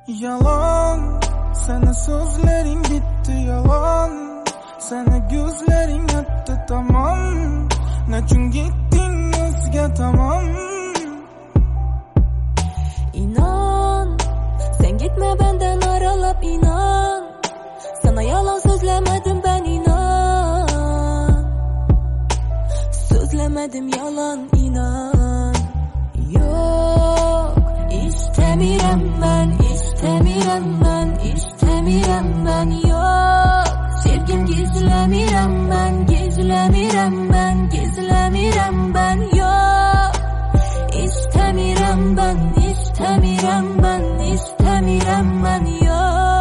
Yalan, sana sözlerin bitti yalan. Sana gözlerin attı tamam. Nechun gittin özge tamam. İnan, sen gitme benden aralap inan. Sana yalan sözlemedim ben inan. Sözlemedim yalan inan. Yok, istemirem ben, istemirem ben, istemirem ben. Yok, sevgim gizlemirem ben, gizlemirem ben, gizlemirem ben. Yok, istemirem ben, istemirem ben, istemirem ben. Yok.